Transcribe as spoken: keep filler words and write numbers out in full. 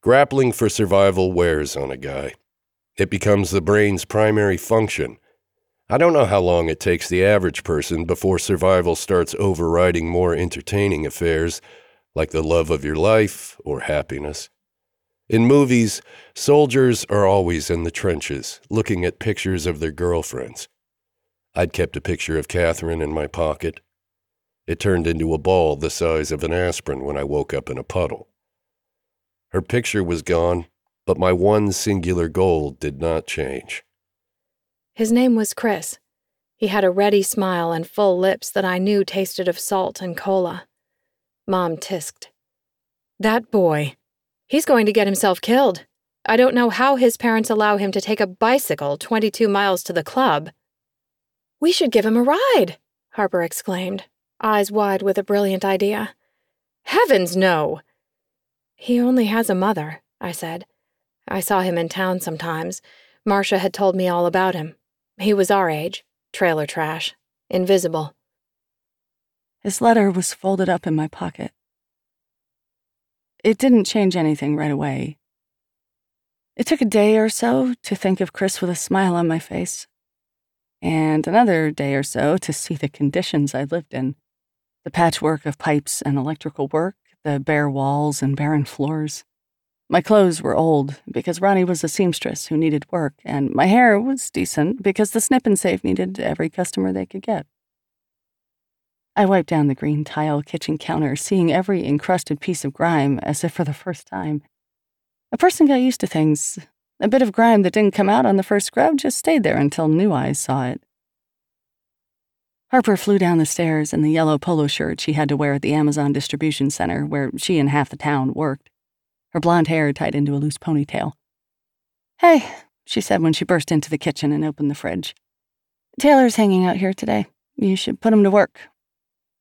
Grappling for survival wears on a guy. It becomes the brain's primary function. I don't know how long it takes the average person before survival starts overriding more entertaining affairs like the love of your life or happiness. In movies, soldiers are always in the trenches, looking at pictures of their girlfriends. I'd kept a picture of Catherine in my pocket. It turned into a ball the size of an aspirin when I woke up in a puddle. Her picture was gone, but my one singular goal did not change. His name was Chris. He had a ready smile and full lips that I knew tasted of salt and cola. Mom tisked. That boy. He's going to get himself killed. I don't know how his parents allow him to take a bicycle twenty-two miles to the club. We should give him a ride, Harper exclaimed, eyes wide with a brilliant idea. Heavens, no! He only has a mother, I said. I saw him in town sometimes. Marcia had told me all about him. He was our age, trailer trash, invisible. His letter was folded up in my pocket. It didn't change anything right away. It took a day or so to think of Chris with a smile on my face, and another day or so to see the conditions I lived in, the patchwork of pipes and electrical work, the bare walls and barren floors. My clothes were old because Ronnie was a seamstress who needed work, and my hair was decent because the snip and save needed every customer they could get. I wiped down the green tile kitchen counter, seeing every encrusted piece of grime as if for the first time. A person got used to things. A bit of grime that didn't come out on the first scrub just stayed there until new eyes saw it. Harper flew down the stairs in the yellow polo shirt she had to wear at the Amazon distribution center where she and half the town worked, her blonde hair tied into a loose ponytail. Hey, she said when she burst into the kitchen and opened the fridge. Taylor's hanging out here today. You should put him to work.